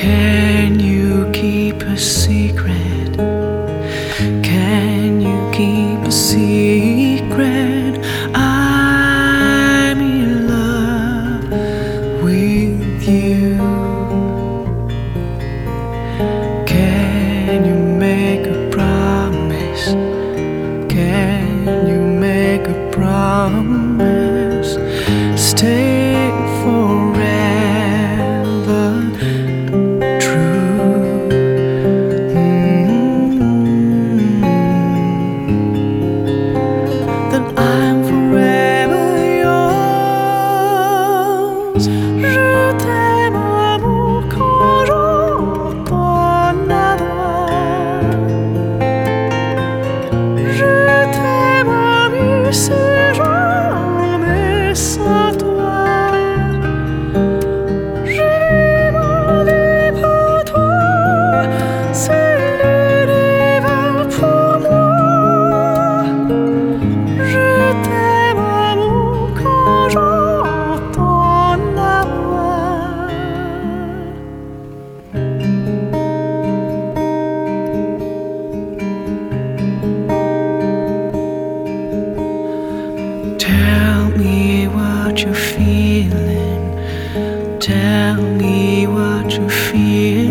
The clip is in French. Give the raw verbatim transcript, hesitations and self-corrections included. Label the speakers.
Speaker 1: Can you keep a secret? Can you keep a secret? I'm in love with you. Can you make a promise? Can you make a promise? Stay forever true. Mm-hmm. Then I'm forever yours. Je t'aime, amour, quand j'entends la voix. Je t'aime, amour, c'est jamais sans toi. Je vis ma vie pour toi, c'est l'univers pour moi. Je t'aime, amour, quand j'entends la voix. Tell me what you're feeling. Tell me what you're feeling.